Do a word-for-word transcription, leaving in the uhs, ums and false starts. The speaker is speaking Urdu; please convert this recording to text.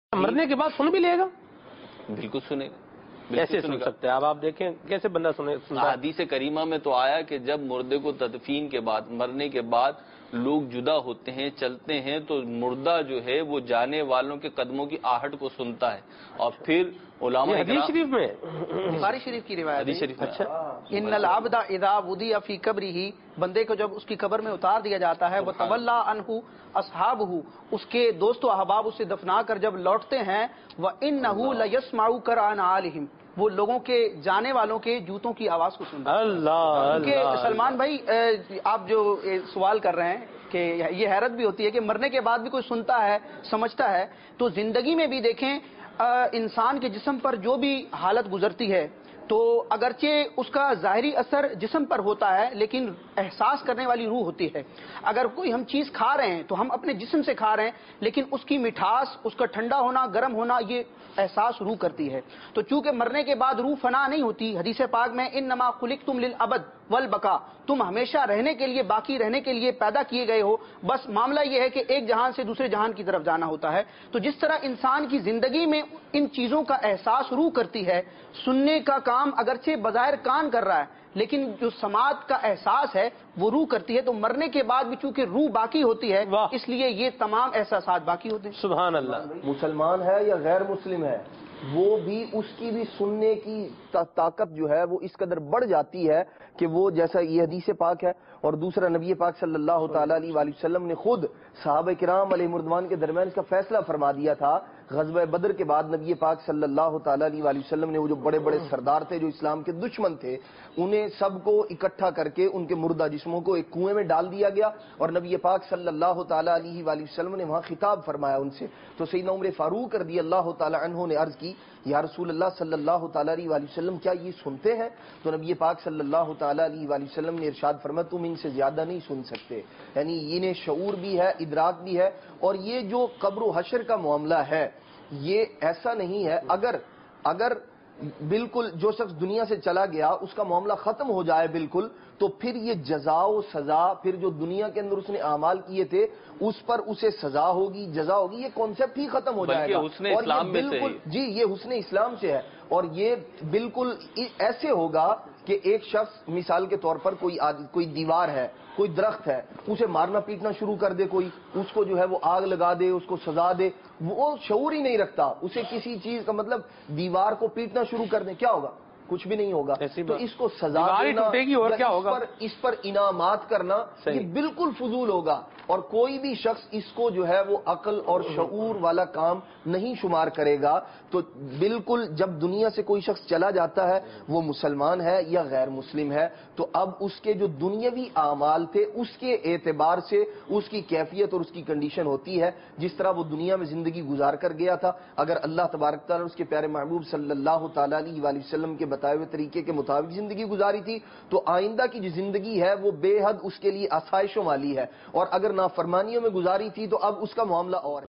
مرنے کے بعد سن بھی لے گا؟ بالکل سنے گا. کیسے سن سکتے ہیں آپ آپ دیکھیں کیسے بندہ سنے. حدیث کریمہ میں تو آیا کہ جب مردے کو تدفین کے بعد مرنے کے بعد لوگ جدا ہوتے ہیں چلتے ہیں تو مردہ جو ہے وہ جانے والوں کے قدموں کی آہٹ کو سنتا ہے. اور پھر علماء حدیث شریف میں بخاری شریف کی روایت حدیث شریف میں اچھا ان العبد اذا وضع فی قبرہ، بندے کو جب اس کی قبر میں اتار دیا جاتا ہے، وتولی عنہ اصحابہ، اس کے دوست و احباب اسے دفنا کر جب لوٹتے ہیں، وانہ لیسمع قرعن عالہم، وہ لوگوں کے جانے والوں کے جوتوں کی آواز کو سنتا ہے. اللہ کہ اللہ سلمان بھائی آپ جو سوال کر رہے ہیں کہ یہ حیرت بھی ہوتی ہے کہ مرنے کے بعد بھی کوئی سنتا ہے سمجھتا ہے، تو زندگی میں بھی دیکھیں انسان کے جسم پر جو بھی حالت گزرتی ہے تو اگرچہ اس کا ظاہری اثر جسم پر ہوتا ہے لیکن احساس کرنے والی روح ہوتی ہے. اگر کوئی ہم چیز کھا رہے ہیں تو ہم اپنے جسم سے کھا رہے ہیں لیکن اس کی مٹھاس، اس کا ٹھنڈا ہونا، گرم ہونا، یہ احساس روح کرتی ہے. تو چونکہ مرنے کے بعد روح فنا نہیں ہوتی، حدیث پاک میں انما خلقتم للابد والبقاء، تم ہمیشہ رہنے کے لیے، باقی رہنے کے لیے پیدا کیے گئے ہو، بس معاملہ یہ ہے کہ ایک جہان سے دوسرے جہان کی طرف جانا ہوتا ہے. تو جس طرح انسان کی زندگی میں ان چیزوں کا احساس روح کرتی ہے، سننے کا کام اگرچہ بظاہر کان کر رہا ہے لیکن جو سماعت کا احساس ہے وہ روح کرتی ہے. تو مرنے کے بعد بھی چونکہ روح باقی ہوتی ہے اس لیے یہ تمام احساسات باقی ہوتے ہیں. سبحان اللہ. مسلمان ہے یا غیر مسلم ہے، وہ بھی اس کی بھی سننے کی طاقت جو ہے وہ اس قدر بڑھ جاتی ہے کہ وہ جیسا یہ حدیث پاک ہے. اور دوسرا نبی پاک صلی اللہ تعالی علیہ وآلہ وسلم نے خود صحابہ کرام علیہ مردوان کے درمیان اس کا فیصلہ فرما دیا تھا. غزوہ بدر کے بعد نبی پاک صلی اللہ تعالی علیہ وآلہ وسلم نے وہ جو بڑے بڑے سردار تھے جو اسلام کے دشمن تھے انہیں سب کو اکٹھا کر کے ان کے مردہ جسموں کو ایک کنویں میں ڈال دیا گیا اور نبی پاک صلی اللہ تعالی علیہ وآلہ وسلم نے وہاں خطاب فرمایا ان سے. تو سیدنا عمر فاروق رضی اللہ تعالی عنہ نے عرض کی یا رسول اللہ صلی اللہ تعالی علیہ وآلہ وسلم کیا یہ سنتے ہیں؟ تو نبی پاک صلی اللہ تعالی علیہ وآلہ وسلم نے ارشاد فرمایا تم ان سے زیادہ نہیں سن سکتے. یعنی انہیں شعور بھی ہے، ادراک بھی ہے. اور یہ جو قبر و حشر کا معاملہ ہے یہ ایسا نہیں ہے اگر اگر بالکل جو شخص دنیا سے چلا گیا اس کا معاملہ ختم ہو جائے بالکل تو پھر یہ جزا و سزا، پھر جو دنیا کے اندر اس نے اعمال کیے تھے اس پر اسے سزا ہوگی، جزا ہوگی، یہ کانسیپٹ ہی ختم ہو جائے گا. اور یہ بالکل جی یہ حسن اسلام سے ہے. اور یہ بالکل ایسے ہوگا کہ ایک شخص مثال کے طور پر کوئی کوئی دیوار ہے، کوئی درخت ہے، اسے مارنا پیٹنا شروع کر دے، کوئی اس کو جو ہے وہ آگ لگا دے، اس کو سزا دے، وہ شعور ہی نہیں رکھتا. اسے کسی چیز کا مطلب دیوار کو پیٹنا شروع کر دے، کیا ہوگا؟ کچھ بھی نہیں ہوگا. تو اس کو سزا دینا اور کیا ہوگا؟ اس پر انعامات کرنا یہ بالکل فضول ہوگا. اور کوئی بھی شخص اس کو جو ہے وہ عقل اور شعور والا کام نہیں شمار کرے گا. تو بالکل جب دنیا سے کوئی شخص چلا جاتا ہے وہ مسلمان ہے یا غیر مسلم ہے تو اب اس کے جو دنیاوی اعمال تھے اس کے اعتبار سے اس کی کیفیت اور اس کی کنڈیشن ہوتی ہے جس طرح وہ دنیا میں زندگی گزار کر گیا تھا. اگر اللہ تبارک تعالیٰ اس کے پیارے محبوب صلی اللہ تعالی علیہ وآلہ وسلم کے بتائے ہوئے طریقے کے مطابق زندگی گزاری تھی تو آئندہ کی جو زندگی ہے وہ بے حد اس کے لیے آسائشوں والی ہے. اور اگر نافرمانیوں میں گزاری تھی تو اب اس کا معاملہ اور ہے.